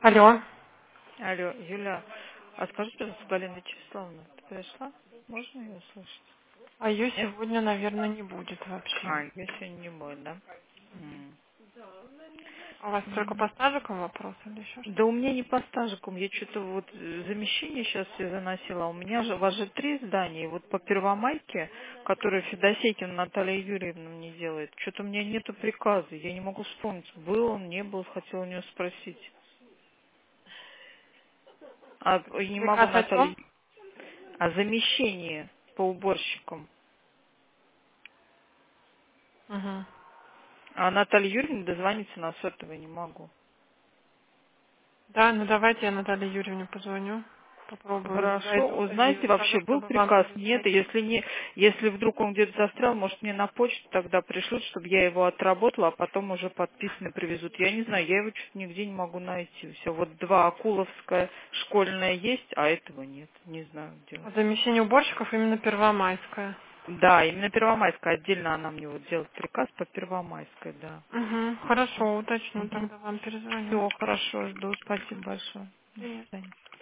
Алло. Алло, Юля, а скажи, пожалуйста, Галина Вячеславовна, ты пришла? Можно ее услышать? А ее Нет? сегодня, наверное, не будет вообще. А, ее сегодня не будет, да? А у вас только М. по стажикам вопрос или еще что? Да у меня не по стажикам, я что-то вот замещение сейчас все заносила. У меня же, у вас же 3 здания, и вот по Первомайке, которые Федосейкина Наталья Юрьевна мне делает, что-то у меня нету приказа, я не могу вспомнить, был он, не был, хотела у нее спросить. А не могу Приказ о Наталья, чем? а замещение по уборщикам. Угу. А Наталья Юрьевна дозвониться на сотовый не могу. Да, ну давайте я Наталье Юрьевне позвоню. Попробую, Хорошо. зайду за нее, Узнайте, скажу, вообще был чтобы вам приказ? Нет. И перезвонили. если не, если вдруг он где-то застрял, может мне на почту тогда пришлют, чтобы я его отработала, а потом уже подписанный привезут. Я не знаю, я его что-то нигде не могу найти. Все, вот 2 Акуловская школьная есть, а этого нет. Не знаю, где он. А замещение уборщиков именно Первомайская. Да, именно Первомайская. Отдельно она мне вот делает приказ по Первомайской, да. Угу. Хорошо, уточню, тогда вам перезвоню. Все, хорошо, жду. Спасибо большое. До Привет. свидания.